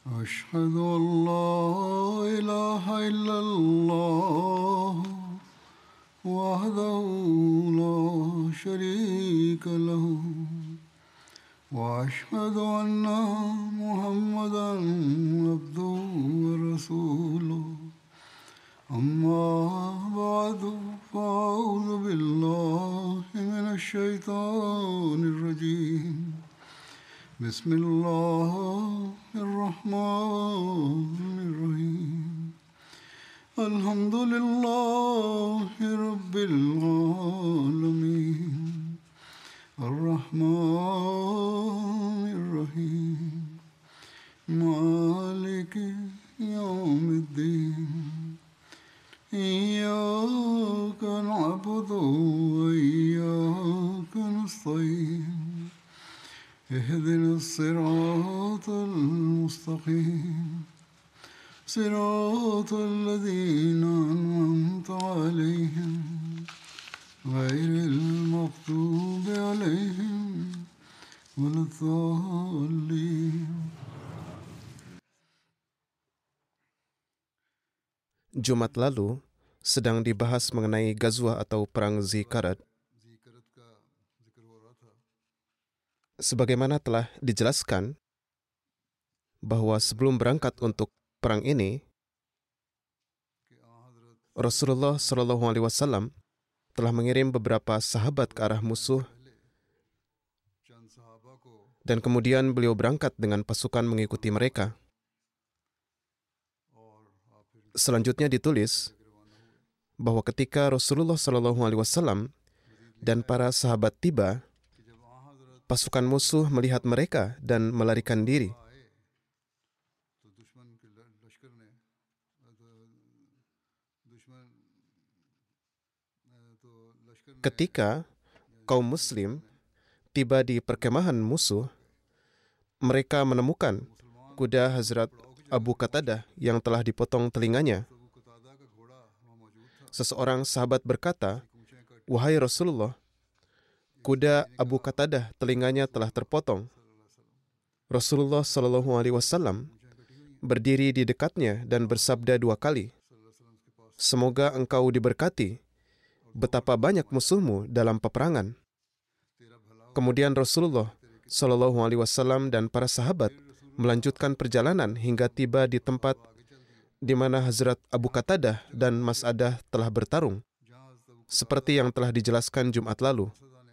أشهد أن لا إله إلا الله وحده لا شريك له وأشهد أن محمدا عبده ورسوله أما بعد فأعوذ بالله من الشيطان الرجيم بسم الله الرحمن الرحيم الحمد لله رب العالمين الرحمن الرحيم مالك يوم الدين إياك نعبد وإياك نستعين اهدنا الصراط المستقيم صراط الذين أنعمت عليهم غير المغضوب عليهم ولا الضالين. Jumat lalu sedang dibahas mengenai Ghazwah atau Perang Zikarat. Sebagaimana telah dijelaskan bahwa sebelum berangkat untuk perang ini, Rasulullah SAW telah mengirim beberapa sahabat ke arah musuh dan kemudian beliau berangkat dengan pasukan mengikuti mereka. Selanjutnya ditulis bahwa ketika Rasulullah SAW dan para sahabat tiba, pasukan musuh melihat mereka dan melarikan diri. Ketika kaum muslim tiba di perkemahan musuh, mereka menemukan kuda Hazrat Abu Qatadah yang telah dipotong telinganya. Seseorang sahabat berkata, "Wahai Rasulullah, kuda Abu Qatadah telinganya telah terpotong." Rasulullah SAW berdiri di dekatnya dan bersabda 2 kali, "Semoga engkau diberkati. Betapa banyak musuhmu dalam peperangan." Kemudian Rasulullah SAW dan para sahabat melanjutkan perjalanan hingga tiba di tempat di mana Hazrat Abu Qatadah dan Mas'adah telah bertarung, seperti yang telah dijelaskan Jumat lalu.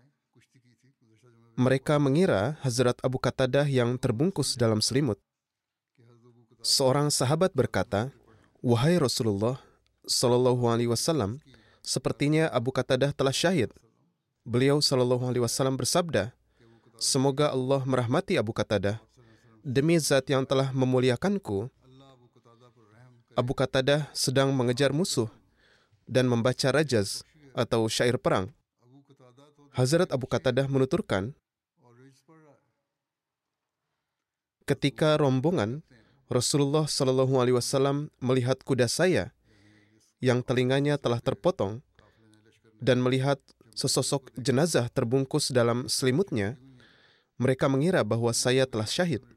Mereka mengira Hazrat Abu Qatadah yang terbungkus dalam selimut. Seorang sahabat berkata, "Wahai Rasulullah SAW, sepertinya Abu Qatadah telah syahid." Beliau SAW bersabda, "Semoga Allah merahmati Abu Qatadah. Demi zat yang telah memuliakanku, Abu Qatadah sedang mengejar musuh dan membaca rajaz atau syair perang." Hazrat Abu Qatadah menuturkan, "Ketika rombongan Rasulullah SAW melihat kuda saya yang telinganya telah terpotong dan melihat sesosok jenazah terbungkus dalam selimutnya, mereka mengira bahwa saya telah syahid."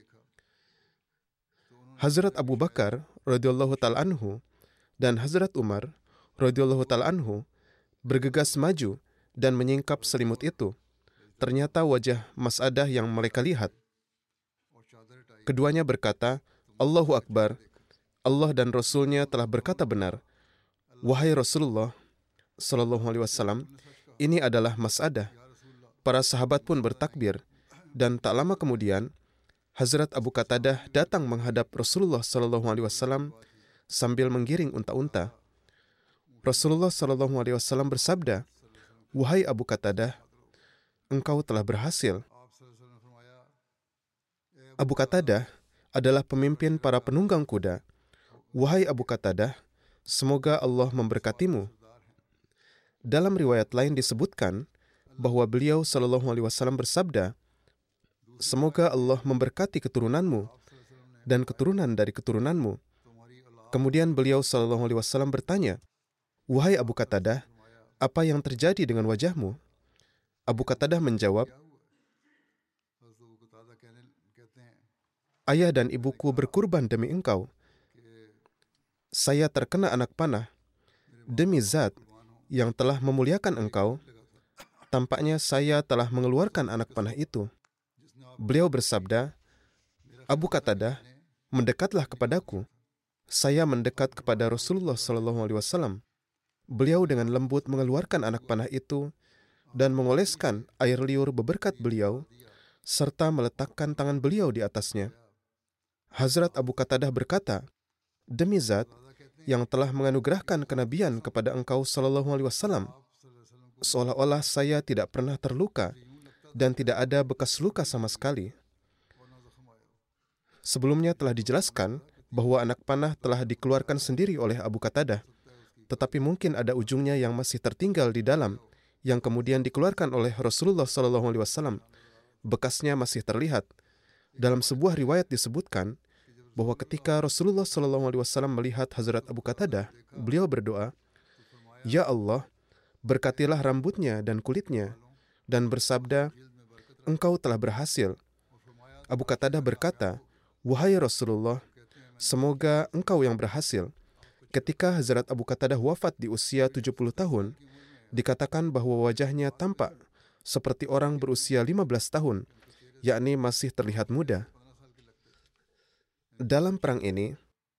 Hazrat Abu Bakar radhiyallahu ta'ala anhu dan Hazrat Umar radhiyallahu ta'ala anhu bergegas maju dan menyingkap selimut itu. Ternyata wajah Mas'adah yang mereka lihat. Keduanya berkata, "Allahu Akbar, Allah dan Rasulnya telah berkata benar. Wahai Rasulullah SAW, ini adalah Mas'adah." Para sahabat pun bertakbir, dan tak lama kemudian Hazrat Abu Qatadah datang menghadap Rasulullah SAW sambil menggiring unta-unta. Rasulullah SAW bersabda, "Wahai Abu Qatadah, engkau telah berhasil." Abu Qatadah adalah pemimpin para penunggang kuda. "Wahai Abu Qatadah, semoga Allah memberkatimu." Dalam riwayat lain disebutkan bahwa beliau SAW bersabda, "Semoga Allah memberkati keturunanmu dan keturunan dari keturunanmu." Kemudian beliau SAW bertanya, "Wahai Abu Qatadah, apa yang terjadi dengan wajahmu?" Abu Qatadah menjawab, ayah dan ibuku berkurban demi engkau. Saya terkena anak panah. Demi Zat yang telah memuliakan engkau, tampaknya saya telah mengeluarkan anak panah itu. Beliau bersabda, Abu Qatadah, mendekatlah kepadaku. Saya mendekat kepada Rasulullah SAW. Beliau dengan lembut mengeluarkan anak panah itu dan mengoleskan air liur beberkat beliau, serta meletakkan tangan beliau di atasnya. Hazrat Abu Qatadah berkata, Demi Zat yang telah menganugerahkan kenabian kepada engkau SAW, seolah-olah saya tidak pernah terluka dan tidak ada bekas luka sama sekali. Sebelumnya telah dijelaskan bahwa anak panah telah dikeluarkan sendiri oleh Abu Qatadah, tetapi mungkin ada ujungnya yang masih tertinggal di dalam, yang kemudian dikeluarkan oleh Rasulullah SAW. Bekasnya masih terlihat. Dalam sebuah riwayat disebutkan bahwa ketika Rasulullah SAW melihat Hazrat Abu Qatadah, beliau berdoa, Ya Allah, berkatilah rambutnya dan kulitnya, dan bersabda, Engkau telah berhasil. Abu Qatadah berkata, Wahai Rasulullah, semoga engkau yang berhasil. Ketika Hazrat Abu Qatadah wafat di usia 70 tahun, dikatakan bahwa wajahnya tampak seperti orang berusia 15 tahun, yakni masih terlihat muda. Dalam perang ini,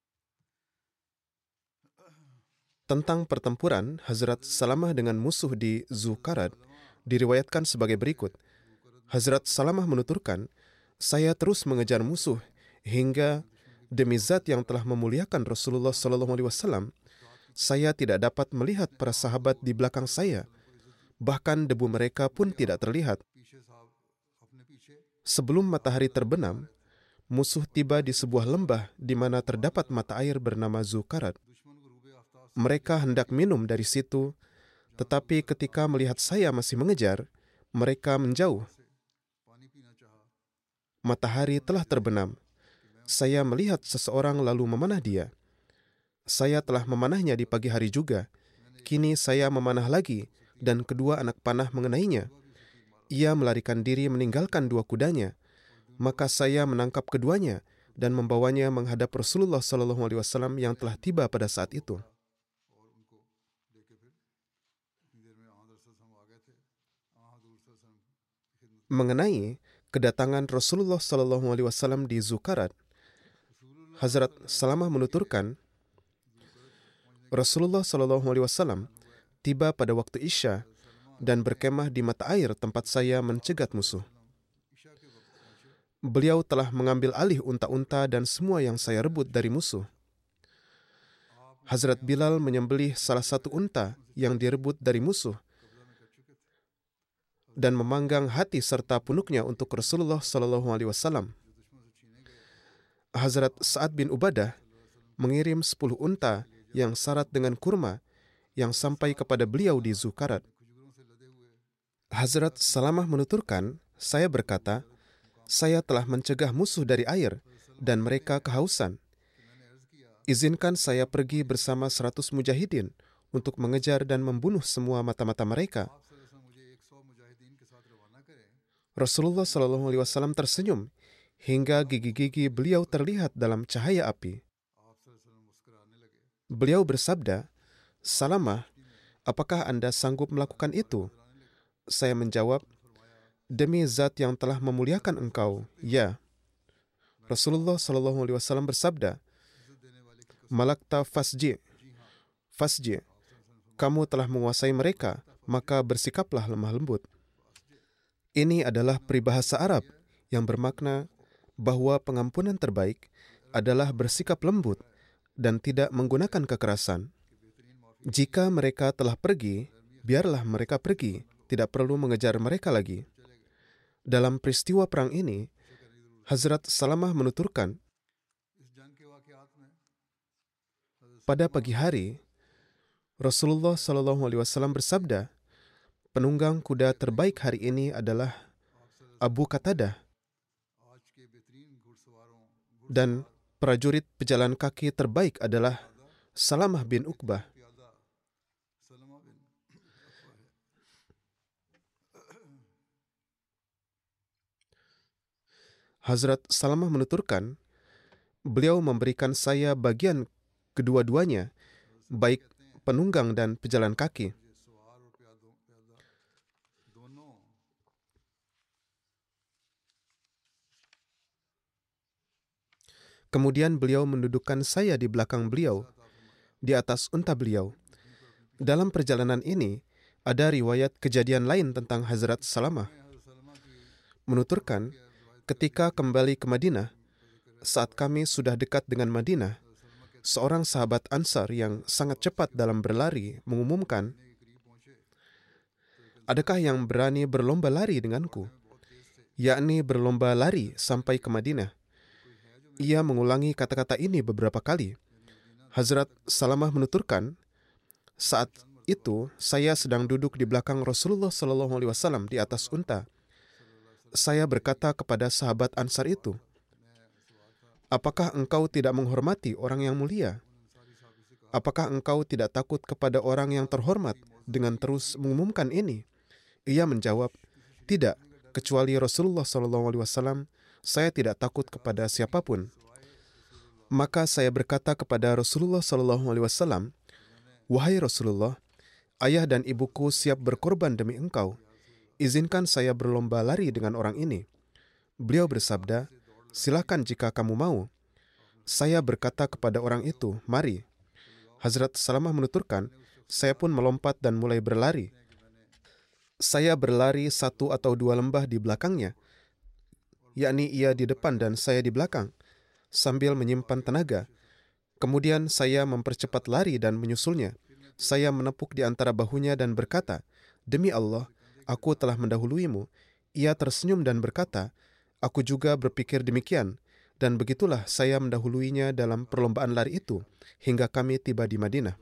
tentang pertempuran Hazrat Salamah dengan musuh di Zuqarat, diriwayatkan sebagai berikut. Hazrat Salamah menuturkan, saya terus mengejar musuh hingga demi Zat yang telah memuliakan Rasulullah SAW, saya tidak dapat melihat para sahabat di belakang saya. Bahkan debu mereka pun tidak terlihat. Sebelum matahari terbenam, musuh tiba di sebuah lembah di mana terdapat mata air bernama Zuqarat. Mereka hendak minum dari situ, tetapi ketika melihat saya masih mengejar, mereka menjauh. Matahari telah terbenam. Saya melihat seseorang lalu memanah dia. Saya telah memanahnya di pagi hari juga. Kini saya memanah lagi, dan kedua anak panah mengenainya. Ia melarikan diri meninggalkan dua kudanya. Maka saya menangkap keduanya dan membawanya menghadap Rasulullah SAW yang telah tiba pada saat itu. Mengenai kedatangan Rasulullah SAW di Zuqarat, Hazrat Salamah menuturkan, Rasulullah SAW tiba pada waktu Isya dan berkemah di mata air tempat saya mencegat musuh. Beliau telah mengambil alih unta-unta dan semua yang saya rebut dari musuh. Hazrat Bilal menyembelih salah satu unta yang direbut dari musuh dan memanggang hati serta punuknya untuk Rasulullah SAW. Hazrat Sa'ad bin Ubadah mengirim 10 unta yang syarat dengan kurma yang sampai kepada beliau di Zuqarat. Hazrat Salamah menuturkan, saya berkata, saya telah mencegah musuh dari air dan mereka kehausan. Izinkan saya pergi bersama 100 mujahidin untuk mengejar dan membunuh semua mata-mata mereka. Rasulullah SAW tersenyum hingga gigi-gigi beliau terlihat dalam cahaya api. Beliau bersabda, Salamah, apakah Anda sanggup melakukan itu? Saya menjawab, Demi Zat yang telah memuliakan engkau, ya. Rasulullah SAW bersabda, Malakta fasji, kamu telah menguasai mereka, maka bersikaplah lemah lembut. Ini adalah peribahasa Arab yang bermakna bahwa pengampunan terbaik adalah bersikap lembut dan tidak menggunakan kekerasan. Jika mereka telah pergi, biarlah mereka pergi, tidak perlu mengejar mereka lagi. Dalam peristiwa perang ini, Hazrat Salamah menuturkan, pada pagi hari, Rasulullah SAW bersabda, penunggang kuda terbaik hari ini adalah Abu Qatadah, dan prajurit pejalan kaki terbaik adalah Salamah bin Uqbah. Hazrat Salamah menuturkan, beliau memberikan saya bagian kedua-duanya, baik penunggang dan pejalan kaki. Kemudian beliau mendudukkan saya di belakang beliau, di atas unta beliau. Dalam perjalanan ini, ada riwayat kejadian lain tentang Hazrat Salamah. Menuturkan, ketika kembali ke Madinah, saat kami sudah dekat dengan Madinah, seorang sahabat Ansar yang sangat cepat dalam berlari mengumumkan, "Adakah yang berani berlomba lari denganku?" Yakni berlomba lari sampai ke Madinah. Ia mengulangi kata-kata ini beberapa kali. Hazrat Salamah menuturkan, saat itu saya sedang duduk di belakang Rasulullah SAW di atas unta. Saya berkata kepada sahabat Ansar itu, "Apakah engkau tidak menghormati orang yang mulia? Apakah engkau tidak takut kepada orang yang terhormat dengan terus mengumumkan ini?" Ia menjawab, "Tidak, kecuali Rasulullah SAW, saya tidak takut kepada siapapun." Maka saya berkata kepada Rasulullah SAW, "Wahai Rasulullah, ayah dan ibuku siap berkorban demi engkau. Izinkan saya berlomba lari dengan orang ini." Beliau bersabda, "Silakan jika kamu mau." Saya berkata kepada orang itu, "Mari." Hazrat Salamah menuturkan, saya pun melompat dan mulai berlari. Saya berlari 1 atau 2 lembah di belakangnya, yakni ia di depan dan saya di belakang, sambil menyimpan tenaga. Kemudian saya mempercepat lari dan menyusulnya. Saya menepuk di antara bahunya dan berkata, "Demi Allah, aku telah mendahuluimu." Ia tersenyum dan berkata, "Aku juga berpikir demikian." Dan begitulah saya mendahuluinya dalam perlombaan lari itu, hingga kami tiba di Madinah.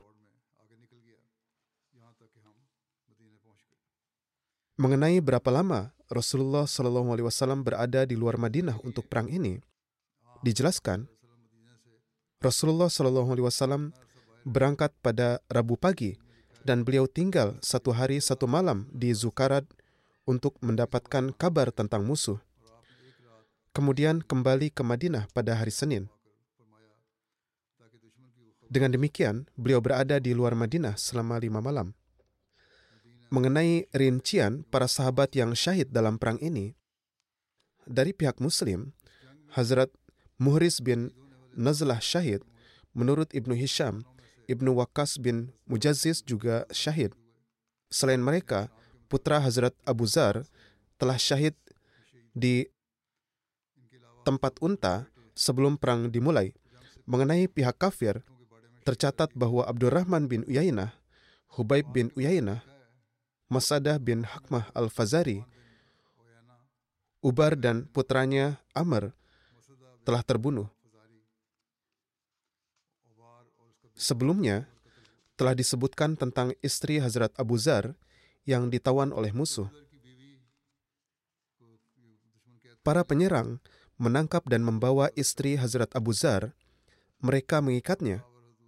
Mengenai berapa lama Rasulullah SAW berada di luar Madinah untuk perang ini, dijelaskan, Rasulullah SAW berangkat pada Rabu pagi dan beliau tinggal 1 hari 1 malam di Zukarad untuk mendapatkan kabar tentang musuh. Kemudian kembali ke Madinah pada hari Senin. Dengan demikian, beliau berada di luar Madinah selama 5 malam. Mengenai rincian para sahabat yang syahid dalam perang ini, dari pihak Muslim, Hazrat Muhriz bin Nazlah syahid. Menurut Ibnu Hisham, Ibnu Waqqas bin Mujazziz juga syahid. Selain mereka, putra Hazrat Abu Zar telah syahid di tempat unta sebelum perang dimulai. Mengenai pihak kafir, tercatat bahwa Abdurrahman bin Uyainah, Hubaib bin Uyainah, Masadah bin Hakmah al-Fazari, Ubar dan putranya Amr telah terbunuh. Sebelumnya, telah disebutkan tentang istri Hazrat Abu Zar yang ditawan oleh musuh. Para penyerang menangkap dan membawa istri Hazrat Abu Zar. Mereka mengikatnya.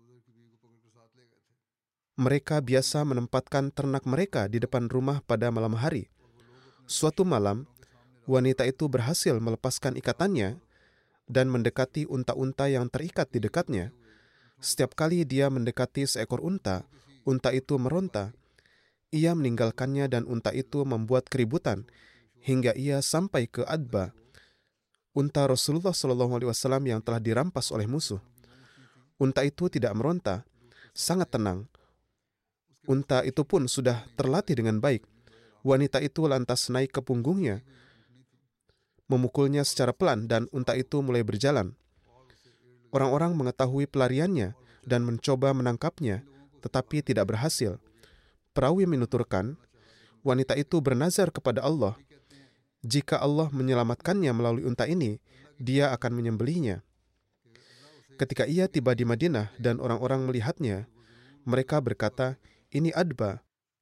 Mereka biasa menempatkan ternak mereka di depan rumah pada malam hari. Suatu malam, wanita itu berhasil melepaskan ikatannya dan mendekati unta-unta yang terikat di dekatnya. Setiap kali dia mendekati seekor unta, unta itu meronta. Ia meninggalkannya dan unta itu membuat keributan hingga ia sampai ke Adba, unta Rasulullah SAW yang telah dirampas oleh musuh. Unta itu tidak meronta, sangat tenang. Unta itu pun sudah terlatih dengan baik. Wanita itu lantas naik ke punggungnya, memukulnya secara pelan dan unta itu mulai berjalan. Orang-orang mengetahui pelariannya dan mencoba menangkapnya, tetapi tidak berhasil. Perawi menuturkan, wanita itu bernazar kepada Allah, jika Allah menyelamatkannya melalui unta ini, dia akan menyembelihnya. Ketika ia tiba di Madinah dan orang-orang melihatnya, mereka berkata, "Ini Adba,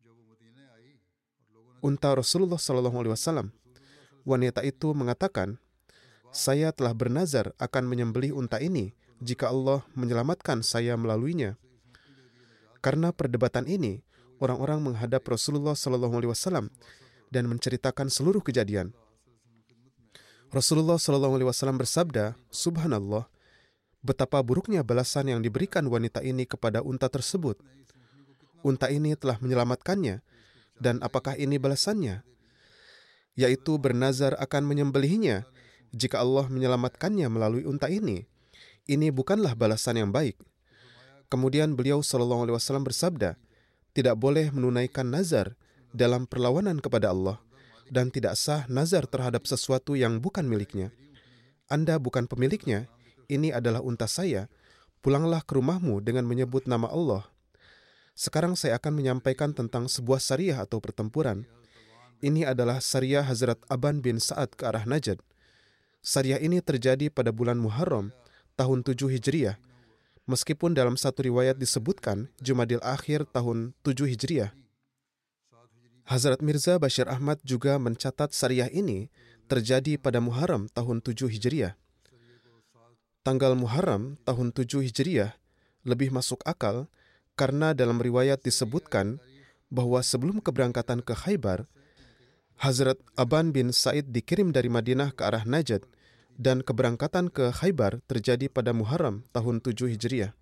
unta Rasulullah SAW." Wanita itu mengatakan, "Saya telah bernazar akan menyembelih unta ini jika Allah menyelamatkan saya melaluinya." Karena perdebatan ini, orang-orang menghadap Rasulullah SAW dan menceritakan seluruh kejadian. Rasulullah SAW bersabda, "Subhanallah, Betapa buruknya balasan yang diberikan wanita ini kepada unta tersebut. Unta ini telah menyelamatkannya, dan apakah ini balasannya? Yaitu bernazar akan menyembelihnya jika Allah menyelamatkannya melalui unta ini. Ini bukanlah balasan yang baik. Kemudian beliau SAW bersabda, tidak boleh menunaikan nazar dalam perlawanan kepada Allah, dan tidak sah nazar terhadap sesuatu yang bukan miliknya. Anda bukan pemiliknya, ini adalah unta saya, pulanglah ke rumahmu dengan menyebut nama Allah. Sekarang saya akan menyampaikan tentang sebuah syariah atau pertempuran. Ini adalah syariah Hazrat Aban bin Sa'ad ke arah Najd. Syariah ini terjadi pada bulan Muharram, tahun 7 Hijriah. Meskipun dalam satu riwayat disebutkan Jumadil Akhir tahun 7 Hijriah. Hazrat Mirza Bashir Ahmad juga mencatat syariah ini terjadi pada Muharram tahun 7 Hijriah. Tanggal Muharram tahun 7 Hijriah lebih masuk akal karena dalam riwayat disebutkan bahwa sebelum keberangkatan ke Khaybar, Hazrat Aban bin Sa'id dikirim dari Madinah ke arah Najd, dan keberangkatan ke Khaybar terjadi pada Muharram tahun 7 Hijriah.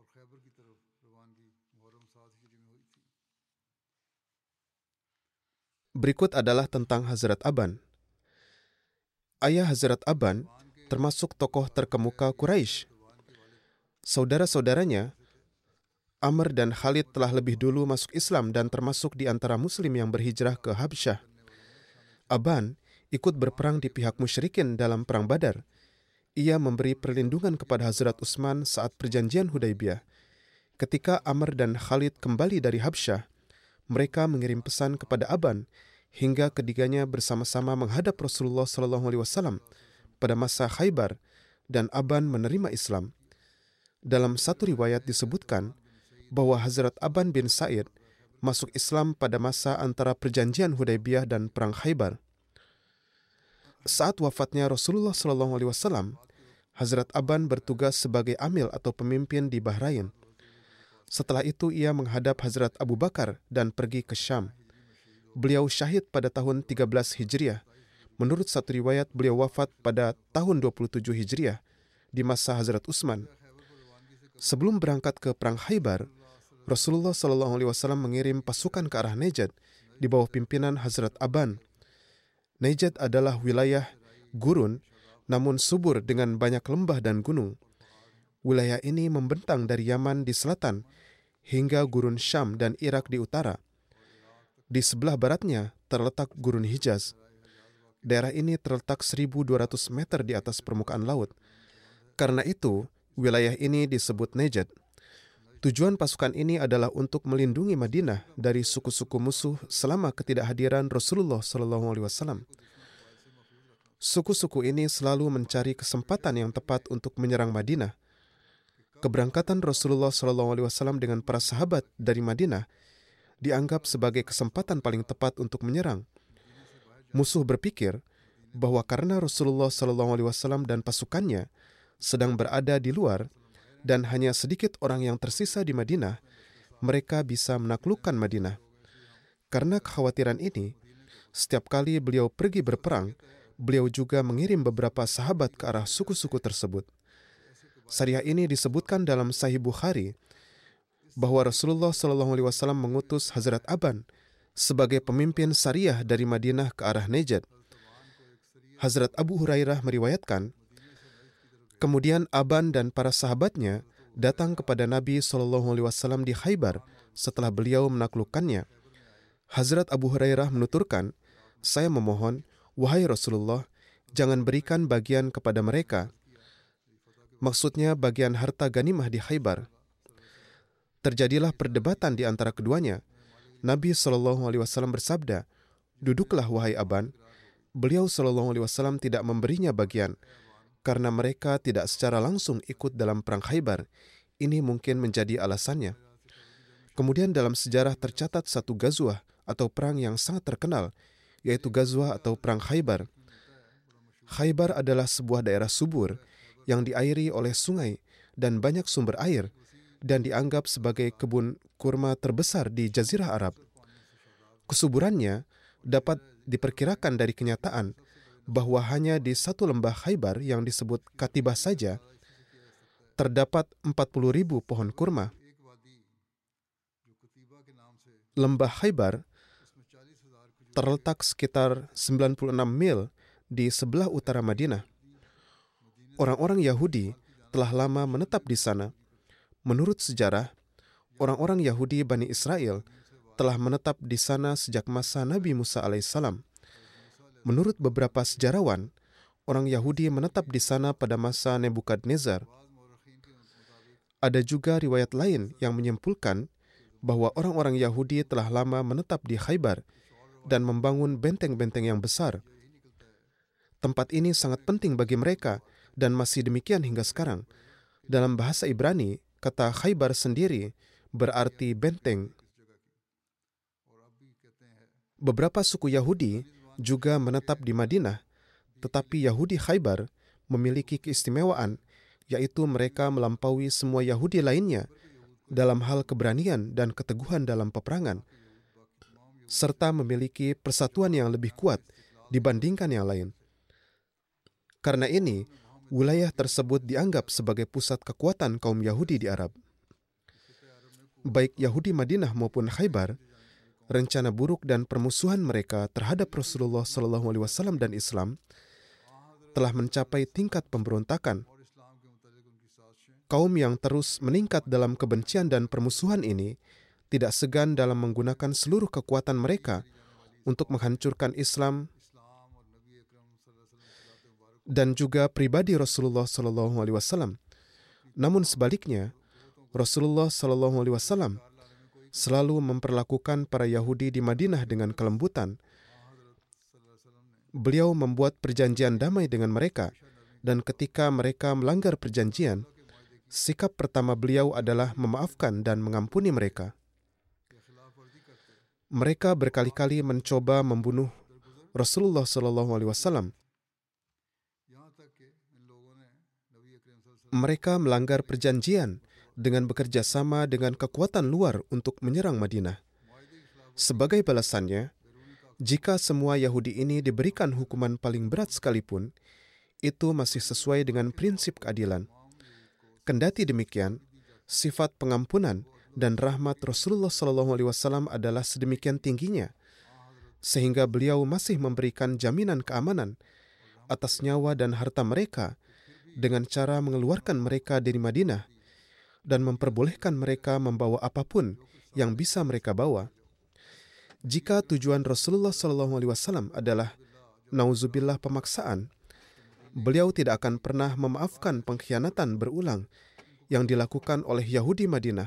Berikut adalah tentang Hazrat Aban. Ayah Hazrat Aban termasuk tokoh terkemuka Quraisy. Saudara-saudaranya, Amr dan Khalid telah lebih dulu masuk Islam dan termasuk di antara Muslim yang berhijrah ke Habsyah. Aban ikut berperang di pihak musyrikin dalam Perang Badar. Ia memberi perlindungan kepada Hazrat Utsman saat perjanjian Hudaybiyah. Ketika Amr dan Khalid kembali dari Habsyah, mereka mengirim pesan kepada Aban hingga ketiganya bersama-sama menghadap Rasulullah SAW pada masa Khaybar, dan Aban menerima Islam. Dalam satu riwayat disebutkan bahwa Hazrat Aban bin Sa'id masuk Islam pada masa antara perjanjian Hudaybiyah dan Perang Khaybar. Saat wafatnya Rasulullah SAW, Hazrat Aban bertugas sebagai amil atau pemimpin di Bahrain. Setelah itu ia menghadap Hazrat Abu Bakar dan pergi ke Syam. Beliau syahid pada tahun 13 Hijriah. Menurut satu riwayat, beliau wafat pada tahun 27 Hijriah di masa Hazrat Utsman. Sebelum berangkat ke Perang Khaybar, Rasulullah SAW mengirim pasukan ke arah Najd di bawah pimpinan Hazrat Aban. Najd adalah wilayah gurun namun subur dengan banyak lembah dan gunung. Wilayah ini membentang dari Yaman di selatan hingga gurun Syam dan Irak di utara. Di sebelah baratnya terletak gurun Hijaz. Daerah ini terletak 1.200 meter di atas permukaan laut. Karena itu, wilayah ini disebut Najd. Tujuan pasukan ini adalah untuk melindungi Madinah dari suku-suku musuh selama ketidakhadiran Rasulullah SAW. Suku-suku ini selalu mencari kesempatan yang tepat untuk menyerang Madinah. Keberangkatan Rasulullah SAW dengan para sahabat dari Madinah dianggap sebagai kesempatan paling tepat untuk menyerang. Musuh berpikir bahwa karena Rasulullah SAW dan pasukannya sedang berada di luar dan hanya sedikit orang yang tersisa di Madinah, mereka bisa menaklukkan Madinah. Karena kekhawatiran ini, setiap kali beliau pergi berperang, beliau juga mengirim beberapa sahabat ke arah suku-suku tersebut. Syariah ini disebutkan dalam Sahih Bukhari bahwa Rasulullah SAW mengutus Hazrat Aban sebagai pemimpin syariah dari Madinah ke arah Najd. Hazrat Abu Hurairah meriwayatkan, kemudian Aban dan para sahabatnya datang kepada Nabi SAW di Khaybar setelah beliau menaklukkannya. Hazrat Abu Hurairah menuturkan, saya memohon, wahai Rasulullah, jangan berikan bagian kepada mereka. Maksudnya bagian harta ganimah di Khaybar. Terjadilah perdebatan di antara keduanya. Nabi SAW bersabda, duduklah wahai Aban. Beliau SAW tidak memberinya bagian, karena mereka tidak secara langsung ikut dalam perang Khaybar. Ini mungkin menjadi alasannya. Kemudian dalam sejarah tercatat satu gazwah atau perang yang sangat terkenal, yaitu gazwah atau perang Khaybar. Khaybar adalah sebuah daerah subur yang diairi oleh sungai dan banyak sumber air, dan dianggap sebagai kebun kurma terbesar di Jazirah Arab. Kesuburannya dapat diperkirakan dari kenyataan bahwa hanya di satu lembah Khaybar yang disebut Katibah saja terdapat 40.000 pohon kurma. Lembah Khaybar terletak sekitar 96 mil di sebelah utara Madinah. Orang-orang Yahudi telah lama menetap di sana. Menurut sejarah, orang-orang Yahudi Bani Israel telah menetap di sana sejak masa Nabi Musa alaihissalam. Menurut beberapa sejarawan, orang Yahudi menetap di sana pada masa Nebukadnezar. Ada juga riwayat lain yang menyimpulkan bahwa orang-orang Yahudi telah lama menetap di Khaybar dan membangun benteng-benteng yang besar. Tempat ini sangat penting bagi mereka dan masih demikian hingga sekarang. Dalam bahasa Ibrani, kata Khaybar sendiri berarti benteng. Beberapa suku Yahudi juga menetap di Madinah, tetapi Yahudi Khaybar memiliki keistimewaan, yaitu mereka melampaui semua Yahudi lainnya dalam hal keberanian dan keteguhan dalam peperangan, serta memiliki persatuan yang lebih kuat dibandingkan yang lain. Karena ini, wilayah tersebut dianggap sebagai pusat kekuatan kaum Yahudi di Arab. Baik Yahudi Madinah maupun Khaybar, rencana buruk dan permusuhan mereka terhadap Rasulullah SAW dan Islam telah mencapai tingkat pemberontakan. Kaum yang terus meningkat dalam kebencian dan permusuhan ini tidak segan dalam menggunakan seluruh kekuatan mereka untuk menghancurkan Islam dan juga pribadi Rasulullah SAW. Namun sebaliknya, Rasulullah SAW selalu memperlakukan para Yahudi di Madinah dengan kelembutan. Beliau membuat perjanjian damai dengan mereka, dan ketika mereka melanggar perjanjian, sikap pertama beliau adalah memaafkan dan mengampuni mereka. Mereka berkali-kali mencoba membunuh Rasulullah SAW. Mereka melanggar perjanjian dengan bekerja sama dengan kekuatan luar untuk menyerang Madinah. Sebagai balasannya, jika semua Yahudi ini diberikan hukuman paling berat sekalipun, itu masih sesuai dengan prinsip keadilan. Kendati demikian, sifat pengampunan dan rahmat Rasulullah SAW adalah sedemikian tingginya, sehingga beliau masih memberikan jaminan keamanan atas nyawa dan harta mereka dengan cara mengeluarkan mereka dari Madinah dan memperbolehkan mereka membawa apapun yang bisa mereka bawa. Jika tujuan Rasulullah SAW adalah nauzubillah pemaksaan, beliau tidak akan pernah memaafkan pengkhianatan berulang yang dilakukan oleh Yahudi Madinah.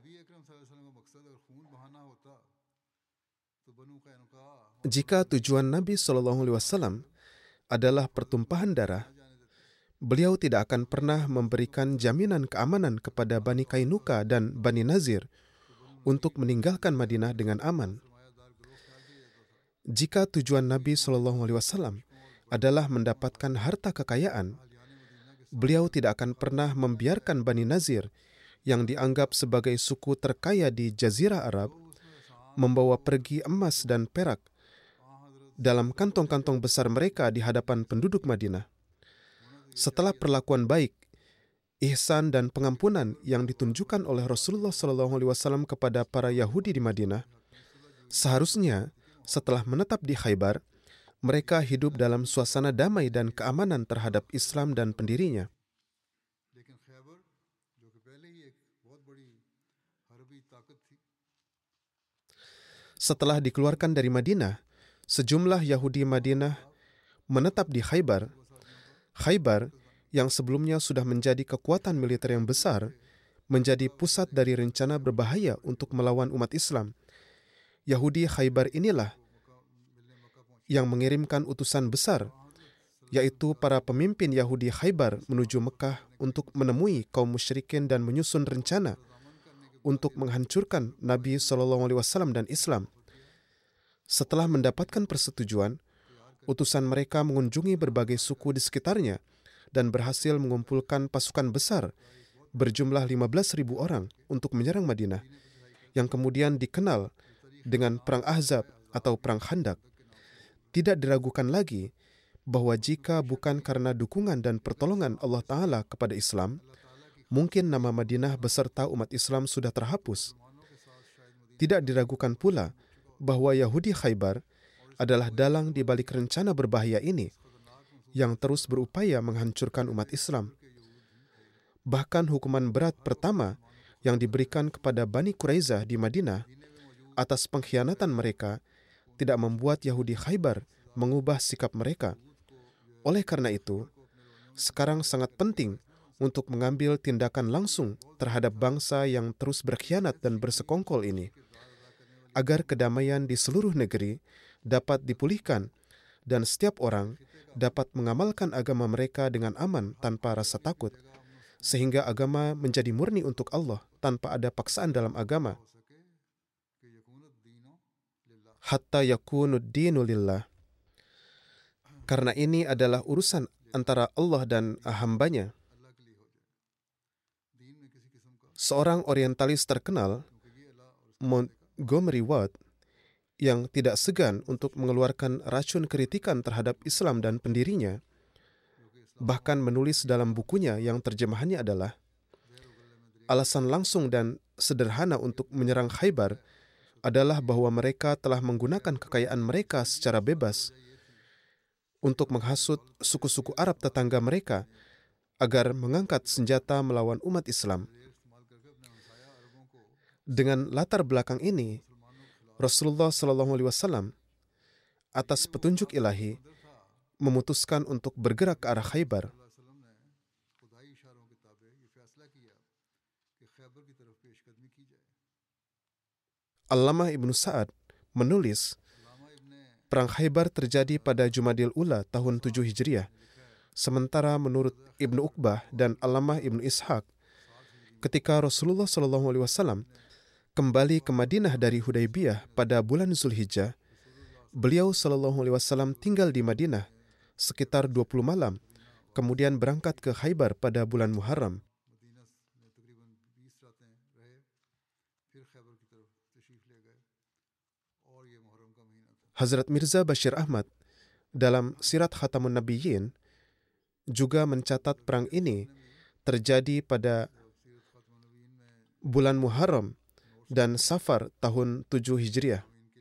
Jika tujuan Nabi SAW adalah pertumpahan darah, beliau tidak akan pernah memberikan jaminan keamanan kepada Bani Kainuka dan Bani Nazir untuk meninggalkan Madinah dengan aman. Jika tujuan Nabi SAW adalah mendapatkan harta kekayaan, beliau tidak akan pernah membiarkan Bani Nazir yang dianggap sebagai suku terkaya di Jazirah Arab membawa pergi emas dan perak dalam kantong-kantong besar mereka di hadapan penduduk Madinah. Setelah perlakuan baik, ihsan dan pengampunan yang ditunjukkan oleh Rasulullah SAW kepada para Yahudi di Madinah, seharusnya setelah menetap di Khaybar, mereka hidup dalam suasana damai dan keamanan terhadap Islam dan pendirinya. Setelah dikeluarkan dari Madinah, sejumlah Yahudi Madinah menetap di Khaybar. Khaybar, yang sebelumnya sudah menjadi kekuatan militer yang besar, menjadi pusat dari rencana berbahaya untuk melawan umat Islam. Yahudi Khaybar inilah yang mengirimkan utusan besar, yaitu para pemimpin Yahudi Khaybar menuju Mekah untuk menemui kaum musyrikin dan menyusun rencana untuk menghancurkan Nabi SAW dan Islam. Setelah mendapatkan persetujuan, utusan mereka mengunjungi berbagai suku di sekitarnya dan berhasil mengumpulkan pasukan besar berjumlah 15.000 orang untuk menyerang Madinah, yang kemudian dikenal dengan Perang Ahzab atau Perang Khandak. Tidak diragukan lagi bahwa jika bukan karena dukungan dan pertolongan Allah Ta'ala kepada Islam, mungkin nama Madinah beserta umat Islam sudah terhapus. Tidak diragukan pula bahwa Yahudi Khaybar adalah dalang di balik rencana berbahaya ini yang terus berupaya menghancurkan umat Islam. Bahkan hukuman berat pertama yang diberikan kepada Bani Quraizah di Madinah atas pengkhianatan mereka tidak membuat Yahudi Khaybar mengubah sikap mereka. Oleh karena itu, sekarang sangat penting untuk mengambil tindakan langsung terhadap bangsa yang terus berkhianat dan bersekongkol ini, agar kedamaian di seluruh negeri dapat dipulihkan dan setiap orang dapat mengamalkan agama mereka dengan aman tanpa rasa takut, sehingga agama menjadi murni untuk Allah tanpa ada paksaan dalam agama. Hatta yakunud dinu lillah. Karena ini adalah urusan antara Allah dan hambanya. Seorang orientalis terkenal, Montgomery Watt, yang tidak segan untuk mengeluarkan racun kritikan terhadap Islam dan pendirinya, bahkan menulis dalam bukunya yang terjemahannya adalah, alasan langsung dan sederhana untuk menyerang Khaybar adalah bahwa mereka telah menggunakan kekayaan mereka secara bebas untuk menghasut suku-suku Arab tetangga mereka agar mengangkat senjata melawan umat Islam. Dengan latar belakang ini, Rasulullah SAW atas petunjuk ilahi memutuskan untuk bergerak ke arah Khaybar. Allamah Ibnu Sa'ad menulis, Perang Khaybar terjadi pada Jumadil Ula tahun 7 Hijriah. Sementara menurut Ibnu Uqbah dan Allamah Ibnu Ishaq, ketika Rasulullah SAW kembali ke Madinah dari Hudaybiyah pada bulan Zulhijjah, beliau SAW tinggal di Madinah sekitar 20 malam, kemudian berangkat ke Khaybar pada bulan Muharram. Hazrat Mirza Bashir Ahmad dalam Sirat Khatamun Nabiyyin juga mencatat perang ini terjadi pada bulan Muharram dan Safar tahun 7 Hijriah.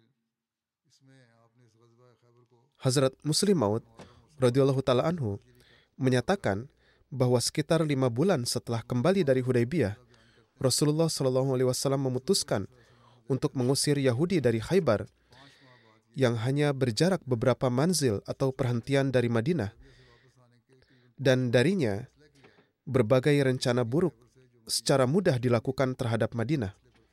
Hazrat Muslim Maud radhiyallahu ta'ala anhu menyatakan bahwa sekitar 5 bulan setelah kembali dari Hudaybiyah, Rasulullah SAW memutuskan untuk mengusir Yahudi dari Khaybar yang hanya berjarak beberapa manzil atau perhentian dari Madinah, dan darinya berbagai rencana buruk secara mudah dilakukan terhadap Madinah.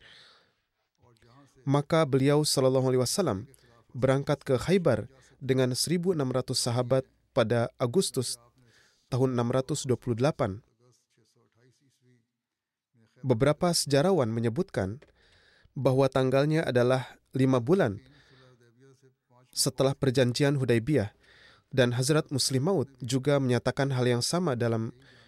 Maka beliau SAW berangkat ke Khaybar dengan 1.600 sahabat pada Agustus tahun 628. Beberapa sejarawan menyebutkan bahwa tanggalnya adalah 5 bulan setelah perjanjian Hudaybiyah, dan Hazrat Muslim Maud juga menyatakan hal yang sama dalam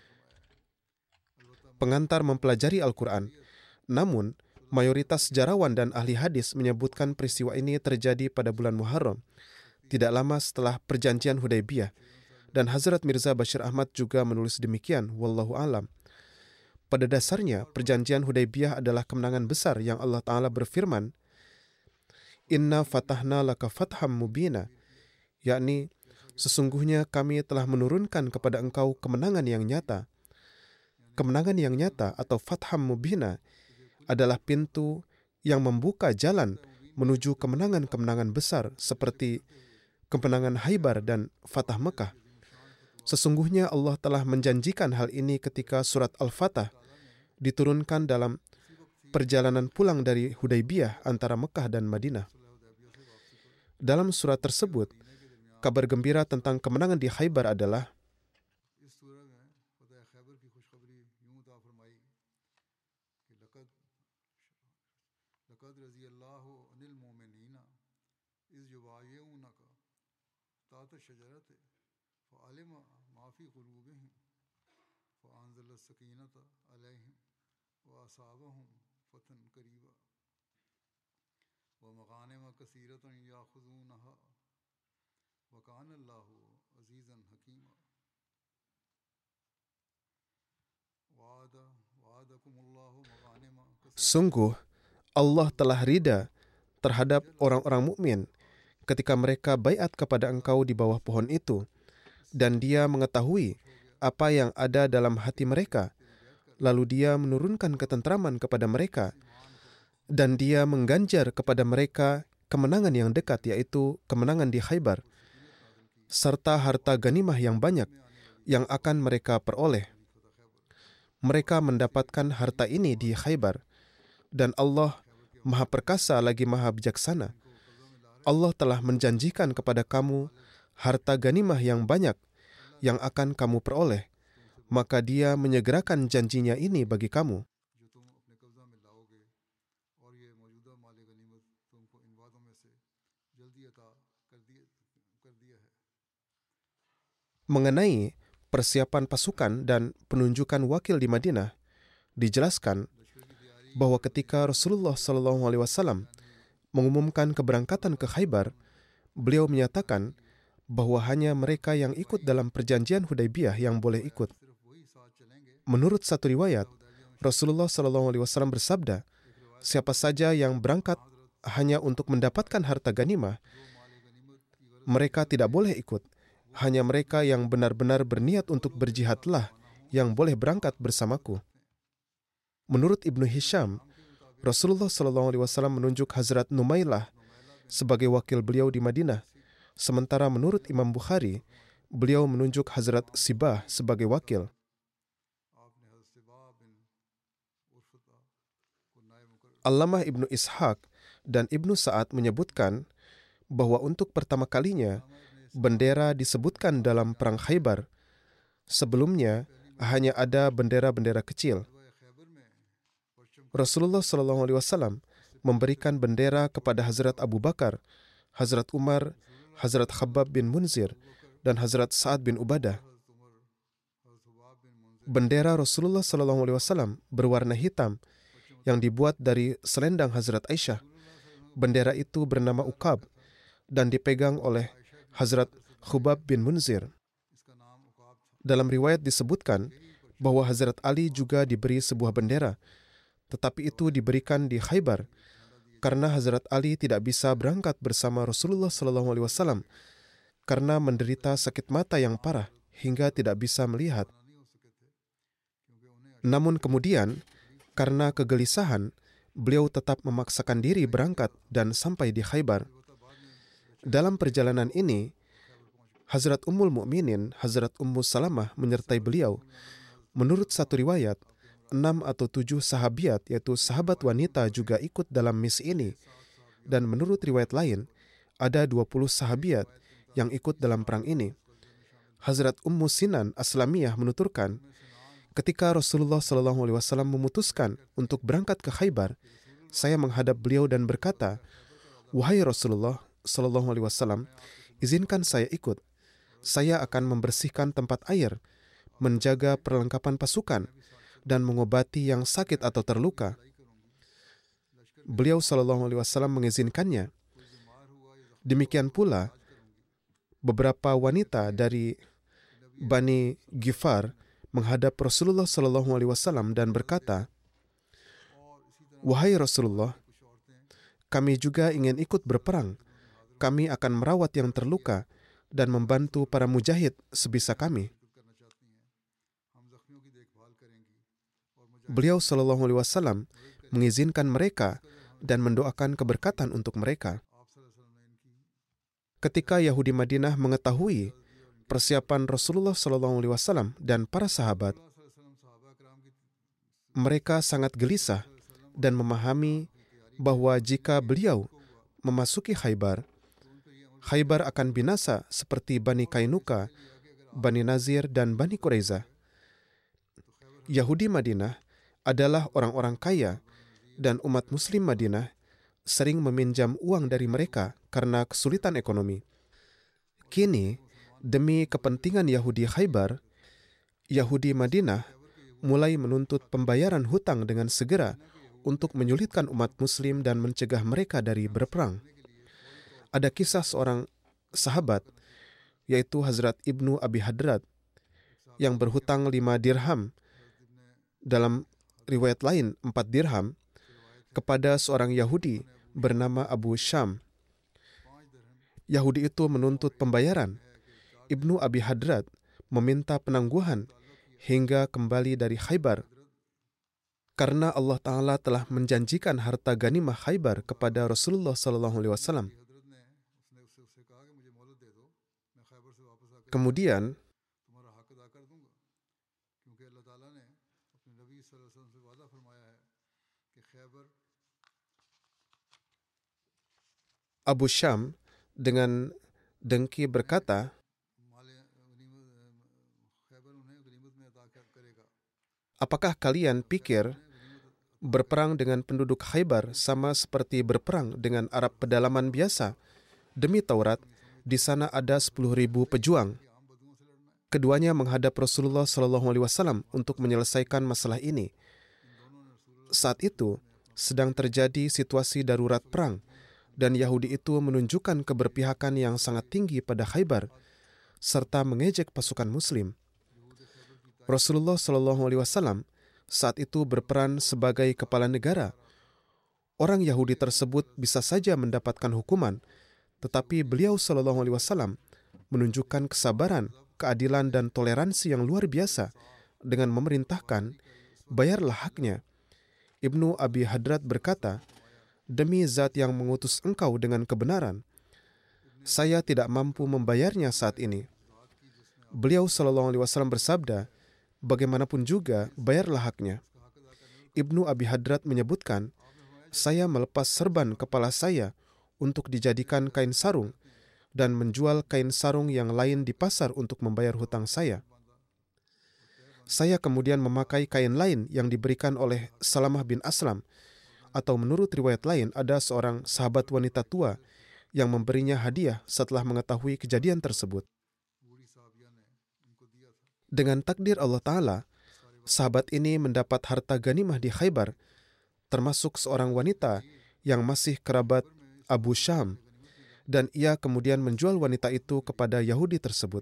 pengantar mempelajari Al-Quran. Namun, mayoritas sejarawan dan ahli hadis menyebutkan peristiwa ini terjadi pada bulan Muharram, tidak lama setelah perjanjian Hudaybiyah, dan Hazrat Mirza Bashir Ahmad juga menulis demikian, wallahu alam. Pada dasarnya, perjanjian Hudaybiyah adalah kemenangan besar yang Allah Ta'ala berfirman, Inna fatahna laka fatham mubina, yakni sesungguhnya kami telah menurunkan kepada engkau kemenangan yang nyata. Kemenangan yang nyata atau fatham mubina adalah pintu yang membuka jalan menuju kemenangan-kemenangan besar seperti kemenangan Khaybar dan Fatah Mekah. Sesungguhnya Allah telah menjanjikan hal ini ketika surat Al-Fatah diturunkan dalam perjalanan pulang dari Hudaybiyah antara Mekah dan Madinah. Dalam surat tersebut, kabar gembira tentang kemenangan di Khaybar adalah ومغانم كثيرة يأخذونها وكان الله عزيزا حكيما وعد Sungguh, Allah telah ridha terhadap orang-orang mukmin ketika mereka baiat kepada engkau di bawah pohon itu, dan Dia mengetahui apa yang ada dalam hati mereka. Lalu Dia menurunkan ketentraman kepada mereka, dan Dia mengganjar kepada mereka kemenangan yang dekat, yaitu kemenangan di Khaybar, serta harta ganimah yang banyak yang akan mereka peroleh. Mereka mendapatkan harta ini di Khaybar, dan Allah Maha Perkasa lagi Maha Bijaksana. Allah telah menjanjikan kepada kamu harta ganimah yang banyak yang akan kamu peroleh, maka Dia menyegerakan janjinya ini bagi kamu. Mengenai persiapan pasukan dan penunjukan wakil di Madinah, dijelaskan bahwa ketika Rasulullah SAW mengumumkan keberangkatan ke Khaybar, beliau menyatakan bahwa hanya mereka yang ikut dalam perjanjian Hudaybiyah yang boleh ikut. Menurut satu riwayat, Rasulullah SAW bersabda, siapa saja yang berangkat hanya untuk mendapatkan harta ganimah, mereka tidak boleh ikut. Hanya mereka yang benar-benar berniat untuk berjihadlah yang boleh berangkat bersamaku. Menurut Ibnu Hisham, Rasulullah SAW menunjuk Hazrat Numailah sebagai wakil beliau di Madinah, sementara menurut Imam Bukhari, beliau menunjuk Hazrat Sibah sebagai wakil. Allamah Ibnu Ishaq dan Ibnu Sa'ad menyebutkan bahwa untuk pertama kalinya bendera disebutkan dalam perang Khaybar. Sebelumnya hanya ada bendera-bendera kecil. Rasulullah SAW memberikan bendera kepada Hazrat Abu Bakar, Hazrat Umar, Hazrat Khabbab bin Munzir, dan Hazrat Sa'ad bin Ubadah. Bendera Rasulullah SAW berwarna hitam yang dibuat dari selendang Hazrat Aisyah. Bendera itu bernama Uqab dan dipegang oleh Hazrat Khubab bin Munzir. Dalam riwayat disebutkan bahwa Hazrat Ali juga diberi sebuah bendera, tetapi itu diberikan di Khaybar karena Hazrat Ali tidak bisa berangkat bersama Rasulullah SAW karena menderita sakit mata yang parah hingga tidak bisa melihat. Namun kemudian, karena kegelisahan, beliau tetap memaksakan diri berangkat dan sampai di Khaybar. Dalam perjalanan ini, Hazrat Ummul Mukminin, Hazrat Ummu Salamah menyertai beliau. Menurut satu riwayat, 6 atau 7 sahabiat, yaitu sahabat wanita, juga ikut dalam misi ini. Dan menurut riwayat lain, ada 20 sahabiat yang ikut dalam perang ini. Hazrat Ummu Sinan Aslamiyah menuturkan, ketika Rasulullah SAW memutuskan untuk berangkat ke Khaybar, saya menghadap beliau dan berkata, "Wahai Rasulullah SAW, izinkan saya ikut. Saya akan membersihkan tempat air, menjaga perlengkapan pasukan, dan mengobati yang sakit atau terluka." Beliau SAW mengizinkannya. Demikian pula, beberapa wanita dari Bani Ghifar menghadap Rasulullah SAW dan berkata, "Wahai Rasulullah, kami juga ingin ikut berperang. Kami akan merawat yang terluka dan membantu para mujahid sebisa kami." Beliau SAW mengizinkan mereka dan mendoakan keberkatan untuk mereka. Ketika Yahudi Madinah mengetahui persiapan Rasulullah SAW dan para sahabat, mereka sangat gelisah dan memahami bahwa jika beliau memasuki Khaybar, Khaybar akan binasa seperti Bani Kainuka, Bani Nazir, dan Bani Quraizah. Yahudi Madinah adalah orang-orang kaya, dan umat Muslim Madinah sering meminjam uang dari mereka karena kesulitan ekonomi. Kini, demi kepentingan Yahudi Khaybar, Yahudi Madinah mulai menuntut pembayaran hutang dengan segera untuk menyulitkan umat Muslim dan mencegah mereka dari berperang. Ada kisah seorang sahabat, yaitu Hazrat Ibnu Abi Hadrat, yang berhutang 5 dirham dalam riwayat lain 4 dirham, kepada seorang Yahudi bernama Abu Syam. Yahudi itu menuntut pembayaran. Ibnu Abi Hadrat meminta penangguhan hingga kembali dari Khaybar, karena Allah Ta'ala telah menjanjikan harta ganimah Khaybar kepada Rasulullah SAW. Kemudian, Abu Syam dengan dengki berkata, apakah kalian pikir berperang dengan penduduk Khaybar sama seperti berperang dengan Arab pedalaman biasa? Demi Taurat, di sana ada 10.000 pejuang. Keduanya menghadap Rasulullah SAW untuk menyelesaikan masalah ini. Saat itu, sedang terjadi situasi darurat perang, dan Yahudi itu menunjukkan keberpihakan yang sangat tinggi pada Khaybar, serta mengejek pasukan Muslim. Rasulullah SAW saat itu berperan sebagai kepala negara. Orang Yahudi tersebut bisa saja mendapatkan hukuman, tetapi beliau SAW menunjukkan kesabaran, keadilan, dan toleransi yang luar biasa dengan memerintahkan, bayarlah haknya. Ibnu Abi Hadrat berkata, demi zat yang mengutus engkau dengan kebenaran, saya tidak mampu membayarnya saat ini. Beliau SAW bersabda, bagaimanapun juga, bayarlah haknya. Ibnu Abi Hadrat menyebutkan, saya melepas serban kepala saya untuk dijadikan kain sarung dan menjual kain sarung yang lain di pasar untuk membayar hutang saya. Saya kemudian memakai kain lain yang diberikan oleh Salamah bin Aslam, atau menurut riwayat lain ada seorang sahabat wanita tua yang memberinya hadiah setelah mengetahui kejadian tersebut. Dengan takdir Allah Ta'ala, sahabat ini mendapat harta ganimah di Khaybar, termasuk seorang wanita yang masih kerabat Abu Syam, dan ia kemudian menjual wanita itu kepada Yahudi tersebut.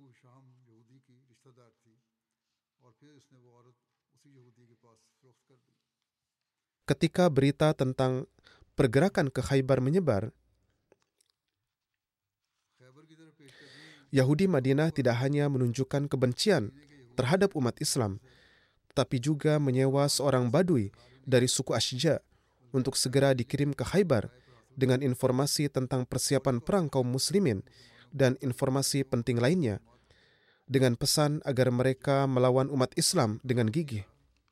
Ketika berita tentang pergerakan ke Khaybar menyebar, Yahudi Madinah tidak hanya menunjukkan kebencian terhadap umat Islam, tetapi juga menyewa seorang badui dari suku Ashja untuk segera dikirim ke Khaybar dengan informasi tentang persiapan perang kaum muslimin dan informasi penting lainnya, dengan pesan agar mereka melawan umat Islam dengan gigih.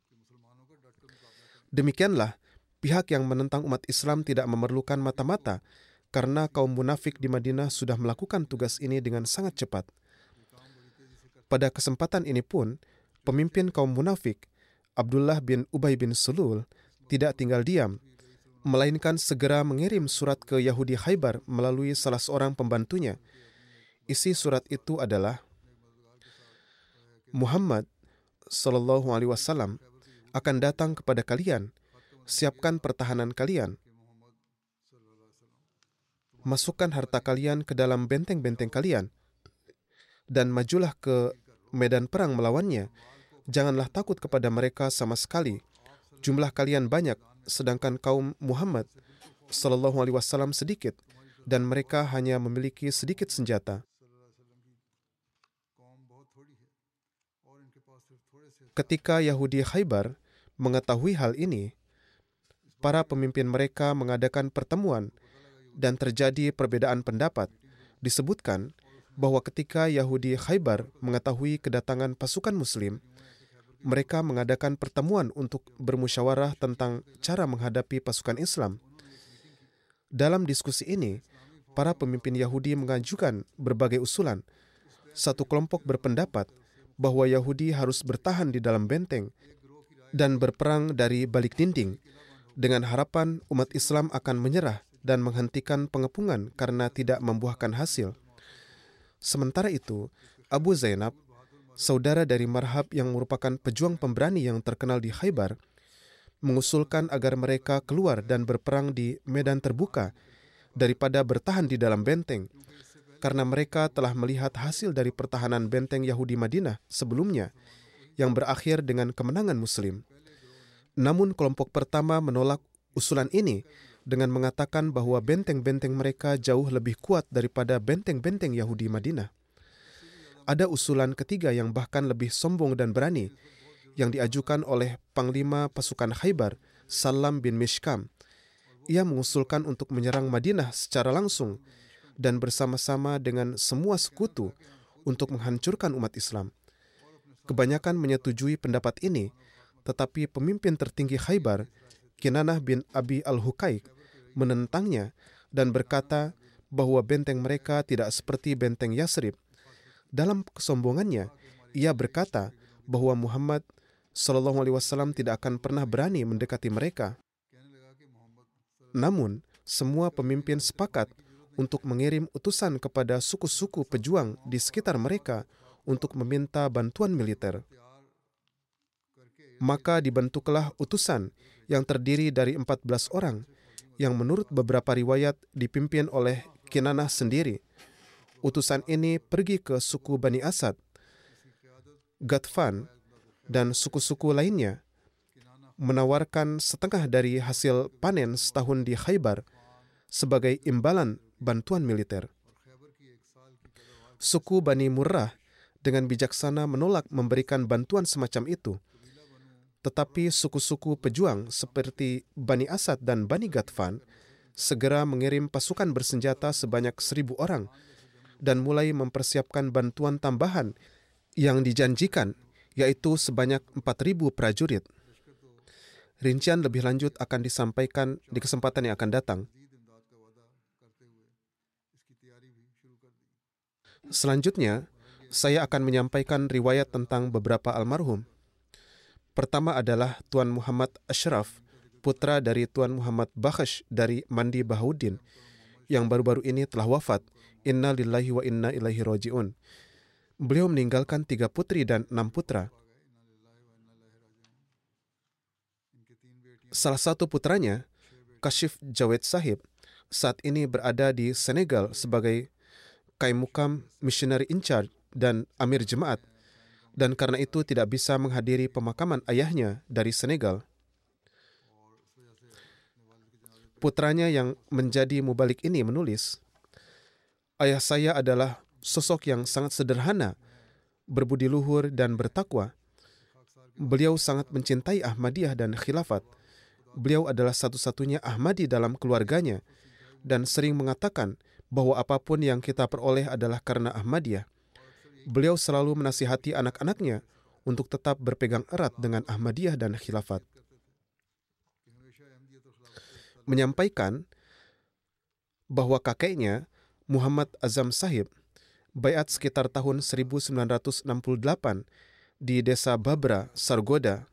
Demikianlah, pihak yang menentang umat Islam tidak memerlukan mata-mata, karena kaum munafik di Madinah sudah melakukan tugas ini dengan sangat cepat. Pada kesempatan ini pun, pemimpin kaum munafik, Abdullah bin Ubay bin Sulul, tidak tinggal diam, melainkan segera mengirim surat ke Yahudi Khaybar melalui salah seorang pembantunya. Isi surat itu adalah, Muhammad SAW akan datang kepada kalian, siapkan pertahanan kalian. Masukkan harta kalian ke dalam benteng-benteng kalian, dan majulah ke medan perang melawannya. Janganlah takut kepada mereka sama sekali. Jumlah kalian banyak, sedangkan kaum Muhammad SAW sedikit, dan mereka hanya memiliki sedikit senjata. Ketika Yahudi Khaybar mengetahui hal ini, para pemimpin mereka mengadakan pertemuan dan terjadi perbedaan pendapat. Disebutkan bahwa ketika Yahudi Khaybar mengetahui kedatangan pasukan Muslim, mereka mengadakan pertemuan untuk bermusyawarah tentang cara menghadapi pasukan Islam. Dalam diskusi ini, para pemimpin Yahudi mengajukan berbagai usulan. Satu kelompok berpendapat bahwa Yahudi harus bertahan di dalam benteng dan berperang dari balik dinding, dengan harapan umat Islam akan menyerah dan menghentikan pengepungan karena tidak membuahkan hasil. Sementara itu, Abu Zainab, saudara dari Marhab yang merupakan pejuang pemberani yang terkenal di Khaybar, mengusulkan agar mereka keluar dan berperang di medan terbuka daripada bertahan di dalam benteng, karena mereka telah melihat hasil dari pertahanan benteng Yahudi Madinah sebelumnya yang berakhir dengan kemenangan Muslim. Namun kelompok pertama menolak usulan ini dengan mengatakan bahwa benteng-benteng mereka jauh lebih kuat daripada benteng-benteng Yahudi Madinah. Ada usulan ketiga yang bahkan lebih sombong dan berani, yang diajukan oleh Panglima pasukan Khaybar, Salam bin Mishkam. Ia mengusulkan untuk menyerang Madinah secara langsung dan bersama-sama dengan semua sekutu untuk menghancurkan umat Islam. Kebanyakan menyetujui pendapat ini, tetapi pemimpin tertinggi Khaybar, Kinanah bin Abi al-Huqaiq, menentangnya dan berkata bahwa benteng mereka tidak seperti benteng Yasrib. Dalam kesombongannya, ia berkata bahwa Muhammad SAW tidak akan pernah berani mendekati mereka. Namun, semua pemimpin sepakat untuk mengirim utusan kepada suku-suku pejuang di sekitar mereka untuk meminta bantuan militer. Maka dibentuklah utusan yang terdiri dari 14 orang, yang menurut beberapa riwayat dipimpin oleh Kinanah sendiri. Utusan ini pergi ke suku Bani Asad, Ghatfan, dan suku-suku lainnya, menawarkan setengah dari hasil panen setahun di Khaybar sebagai imbalan bantuan militer. Suku Bani Murrah dengan bijaksana menolak memberikan bantuan semacam itu. Tetapi suku-suku pejuang seperti Bani Asad dan Bani Ghatfan segera mengirim pasukan bersenjata sebanyak 1.000 orang dan mulai mempersiapkan bantuan tambahan yang dijanjikan, yaitu sebanyak 4.000 prajurit. Rincian lebih lanjut akan disampaikan di kesempatan yang akan datang. Selanjutnya, saya akan menyampaikan riwayat tentang beberapa almarhum. Pertama adalah Tuan Muhammad Ashraf, putra dari Tuan Muhammad Bakhash dari Mandi Bahauddin, yang baru-baru ini telah wafat. Inna lillahi wa inna ilaihi raji'un. Beliau meninggalkan 3 putri dan 6 putra. Salah satu putranya, Kashif Jawed Sahib, saat ini berada di Senegal sebagai Kaimukam Missionary in Charge dan Amir Jemaat, dan karena itu tidak bisa menghadiri pemakaman ayahnya dari Senegal. Putranya yang menjadi mubalik ini menulis, "Ayah saya adalah sosok yang sangat sederhana, berbudi luhur dan bertakwa. Beliau sangat mencintai Ahmadiyah dan khilafat. Beliau adalah satu-satunya Ahmadi dalam keluarganya dan sering mengatakan bahwa apapun yang kita peroleh adalah karena Ahmadiyah. Beliau selalu menasihati anak-anaknya untuk tetap berpegang erat dengan Ahmadiyah dan khilafat." Menyampaikan bahwa kakeknya, Muhammad Azam Sahib, baiat sekitar tahun 1968 di desa Babra, Sargoda.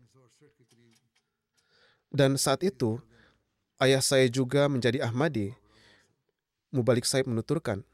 Dan saat itu, ayah saya juga menjadi Ahmadi. Mubalik Saib menuturkan,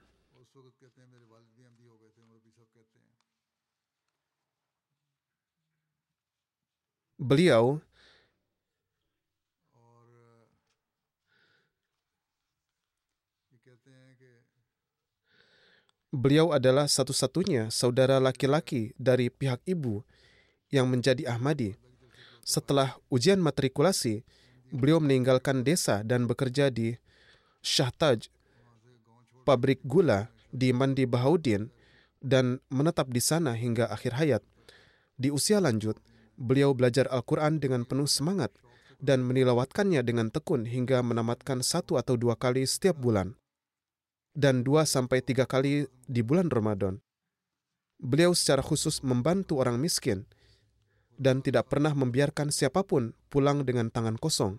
Beliau adalah satu-satunya saudara laki-laki dari pihak ibu yang menjadi Ahmadi. Setelah ujian matrikulasi, beliau meninggalkan desa dan bekerja di Shahtaj, pabrik gula di Mandi Bahauddin, dan menetap di sana hingga akhir hayat. Di usia lanjut, beliau belajar Al-Quran dengan penuh semangat dan menilawatkannya dengan tekun hingga menamatkan 1 atau 2 kali setiap bulan, dan 2 sampai 3 kali di bulan Ramadan. Beliau secara khusus membantu orang miskin dan tidak pernah membiarkan siapapun pulang dengan tangan kosong.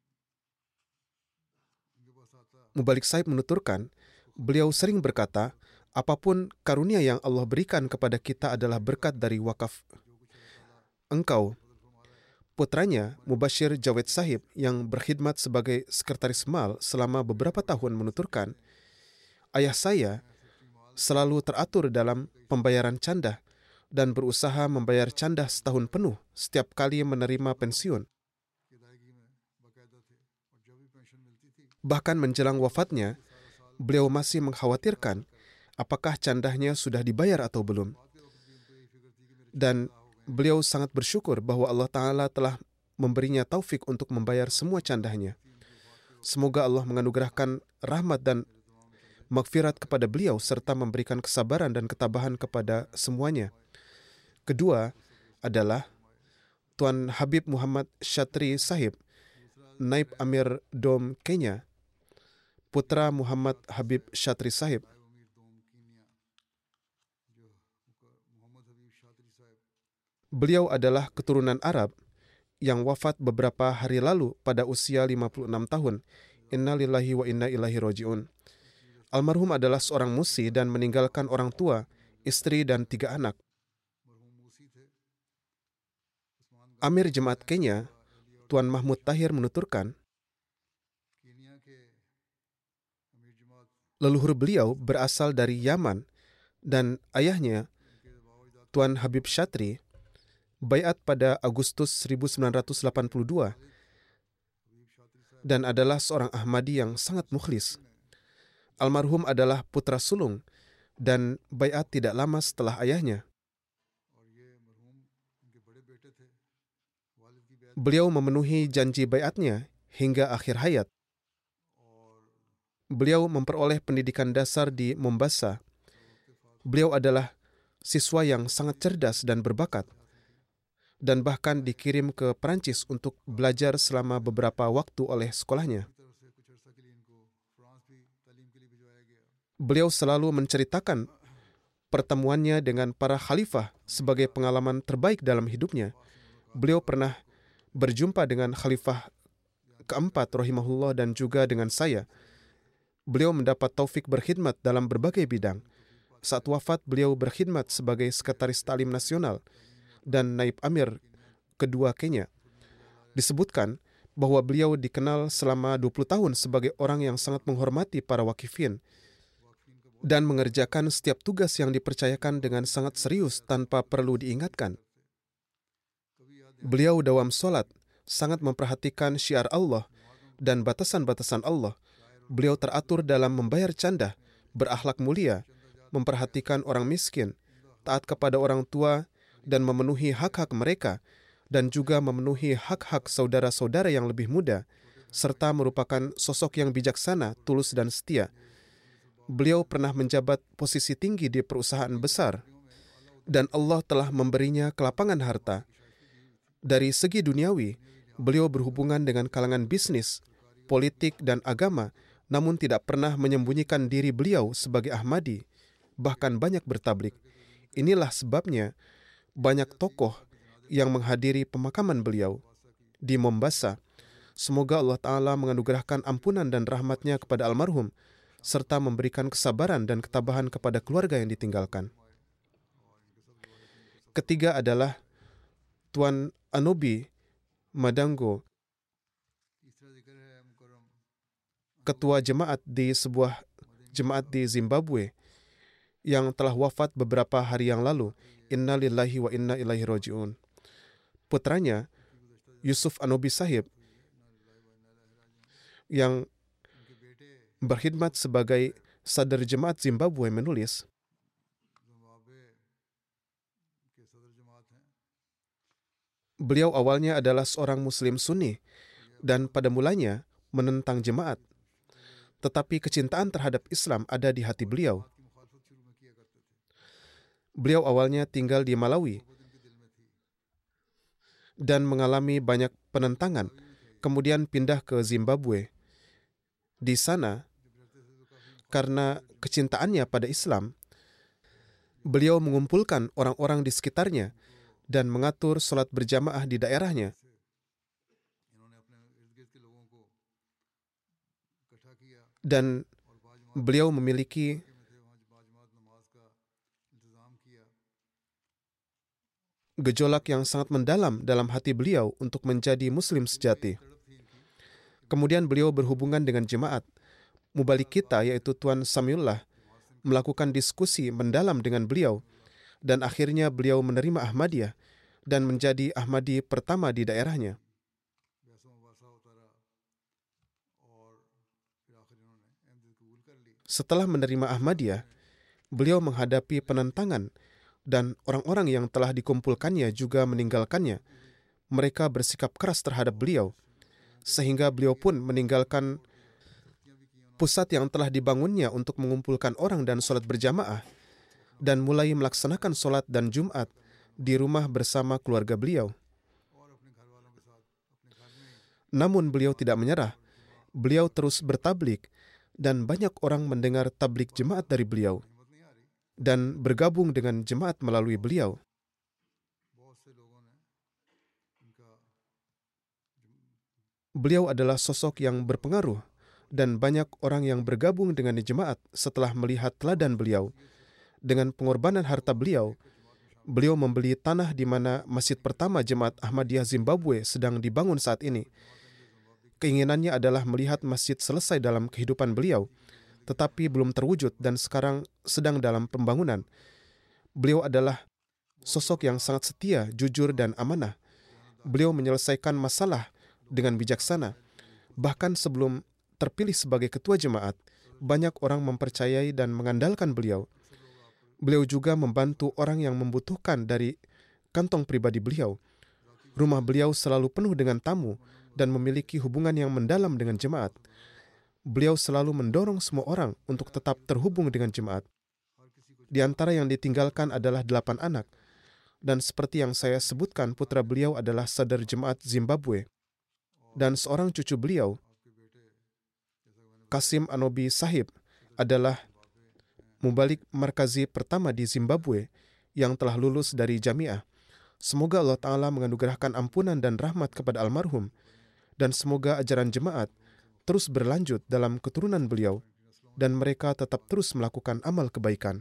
Mubalik Saib menuturkan, beliau sering berkata, apapun karunia yang Allah berikan kepada kita adalah berkat dari wakaf engkau. Putranya, Mubashir Jawed Sahib, yang berkhidmat sebagai sekretaris mal selama beberapa tahun, menuturkan, ayah saya selalu teratur dalam pembayaran candah dan berusaha membayar candah setahun penuh setiap kali menerima pensiun. Bahkan menjelang wafatnya, beliau masih mengkhawatirkan apakah candahnya sudah dibayar atau belum. Dan beliau sangat bersyukur bahwa Allah Ta'ala telah memberinya taufik untuk membayar semua candanya. Semoga Allah menganugerahkan rahmat dan maghfirat kepada beliau serta memberikan kesabaran dan ketabahan kepada semuanya. Kedua adalah Tuan Habib Muhammad Shatri Sahib, Naib Amir Dom Kenya, putra Muhammad Habib Shatri Sahib. Beliau adalah keturunan Arab yang wafat beberapa hari lalu pada usia 56 tahun. Inna lillahi wa inna ilaihi roji'un. Almarhum adalah seorang musi dan meninggalkan orang tua, istri, dan 3 anak. Amir Jemaat Kenya, Tuan Mahmud Tahir menuturkan, leluhur beliau berasal dari Yaman dan ayahnya, Tuan Habib Shatri, baiat pada Agustus 1982 dan adalah seorang Ahmadi yang sangat mukhlis. Almarhum adalah putra sulung dan baiat tidak lama setelah ayahnya. Beliau memenuhi janji baiatnya hingga akhir hayat. Beliau memperoleh pendidikan dasar di Mombasa. Beliau adalah siswa yang sangat cerdas dan berbakat, dan bahkan dikirim ke Perancis untuk belajar selama beberapa waktu oleh sekolahnya. Beliau selalu menceritakan pertemuannya dengan para khalifah sebagai pengalaman terbaik dalam hidupnya. Beliau pernah berjumpa dengan khalifah keempat rahimahullah dan juga dengan saya. Beliau mendapat taufik berkhidmat dalam berbagai bidang. Saat wafat, beliau berkhidmat sebagai Sekretaris Ta'lim Nasional dan Naib Amir kedua Kenya. Disebutkan bahwa beliau dikenal selama 20 tahun sebagai orang yang sangat menghormati para wakifin dan mengerjakan setiap tugas yang dipercayakan dengan sangat serius tanpa perlu diingatkan. Beliau dawam solat, sangat memperhatikan syiar Allah dan batasan-batasan Allah. Beliau teratur dalam membayar canda, berakhlak mulia, memperhatikan orang miskin, taat kepada orang tua, dan memenuhi hak-hak mereka, dan juga memenuhi hak-hak saudara-saudara yang lebih muda, serta merupakan sosok yang bijaksana, tulus, dan setia. Beliau pernah menjabat posisi tinggi di perusahaan besar, dan Allah telah memberinya kelapangan harta. Dari segi duniawi, beliau berhubungan dengan kalangan bisnis, politik, dan agama, namun tidak pernah menyembunyikan diri beliau sebagai Ahmadi, bahkan banyak bertablik. Inilah sebabnya banyak tokoh yang menghadiri pemakaman beliau di Mombasa. Semoga Allah Ta'ala menganugerahkan ampunan dan rahmatnya kepada almarhum, serta memberikan kesabaran dan ketabahan kepada keluarga yang ditinggalkan. Ketiga adalah Tuan Anobi Madango, ketua jemaat di sebuah jemaat di Zimbabwe yang telah wafat beberapa hari yang lalu. Inna lillahi wa inna ilaihi roji'un. Putranya, Yusuf Anobi Sahib, yang berkhidmat sebagai sadar jemaat Zimbabwe, menulis, beliau awalnya adalah seorang Muslim Sunni dan pada mulanya menentang jemaat. Tetapi kecintaan terhadap Islam ada di hati beliau. Beliau awalnya tinggal di Malawi dan mengalami banyak penentangan, kemudian pindah ke Zimbabwe. Di sana, karena kecintaannya pada Islam, beliau mengumpulkan orang-orang di sekitarnya dan mengatur sholat berjamaah di daerahnya. Dan beliau memiliki gejolak yang sangat mendalam dalam hati beliau untuk menjadi Muslim sejati. Kemudian beliau berhubungan dengan jemaat mubalik kita, yaitu Tuan Samiullah, melakukan diskusi mendalam dengan beliau, dan akhirnya beliau menerima Ahmadiyah dan menjadi Ahmadi pertama di daerahnya. Setelah menerima Ahmadiyah, beliau menghadapi penentangan dan orang-orang yang telah dikumpulkannya juga meninggalkannya. mereka bersikap keras terhadap beliau, sehingga beliau pun meninggalkan pusat yang telah dibangunnya untuk mengumpulkan orang dan sholat berjamaah, dan mulai melaksanakan sholat dan Jumat di rumah bersama keluarga beliau. Namun beliau tidak menyerah. Beliau terus bertablik, dan banyak orang mendengar tablik jemaat dari beliau dan bergabung dengan jemaat melalui beliau. Beliau adalah sosok yang berpengaruh, dan banyak orang yang bergabung dengan jemaat setelah melihat teladan beliau. Dengan pengorbanan harta beliau, beliau membeli tanah di mana masjid pertama jemaat Ahmadiyah Zimbabwe sedang dibangun saat ini. Keinginannya adalah melihat masjid selesai dalam kehidupan beliau, tetapi belum terwujud dan sekarang sedang dalam pembangunan. Beliau adalah sosok yang sangat setia, jujur, dan amanah. Beliau menyelesaikan masalah dengan bijaksana. Bahkan sebelum terpilih sebagai ketua jemaat, banyak orang mempercayai dan mengandalkan beliau. Beliau juga membantu orang yang membutuhkan dari kantong pribadi beliau. Rumah beliau selalu penuh dengan tamu dan memiliki hubungan yang mendalam dengan jemaat. Beliau selalu mendorong semua orang untuk tetap terhubung dengan jemaat. Di antara yang ditinggalkan adalah 8 anak. Dan seperti yang saya sebutkan, putra beliau adalah sadar jemaat Zimbabwe. Dan seorang cucu beliau, Kasim Anobi Sahib, adalah mubalik markazi pertama di Zimbabwe yang telah lulus dari jamiah. Semoga Allah Ta'ala menganugerahkan ampunan dan rahmat kepada almarhum, dan semoga ajaran jemaat terus berlanjut dalam keturunan beliau, dan mereka tetap terus melakukan amal kebaikan.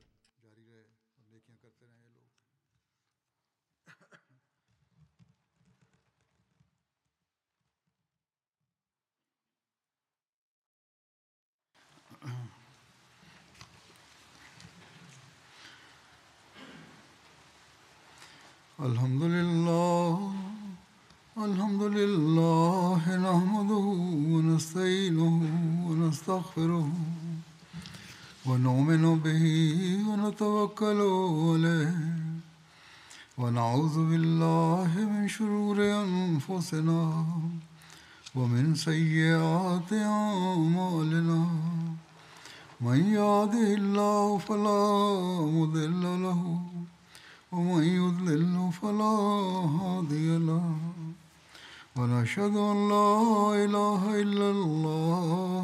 Alhamdulillah, nahmaduhu wa nasta'inuhu wa nastaghfiruh wa nu'minu bihi wa natawakkalu alayhi wa na'udhu billahi min shururi anfusina wa min sayyiati a'malina. Man yahdihillahu fala mudilla lahu ومن يضلل فلا هادي له ونشهد أن لا إله إلا الله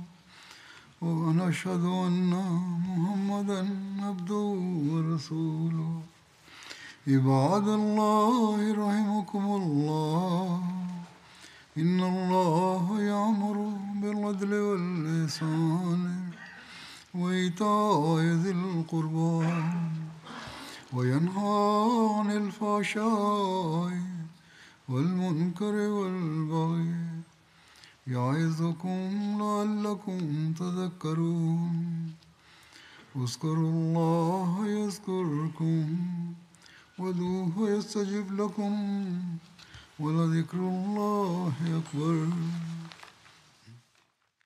ونشهد أن محمدا عبده ورسوله. عباد الله رحمكم الله إن الله يأمر بالعدل والإحسان وإيتاء ذي القربى وينهى عن الفحشاء والمنكر والبغي يعظكم لعلكم تذكرون. اذكروا الله يذكركم وادعوه يستجب لكم ولذكر الله أكبر.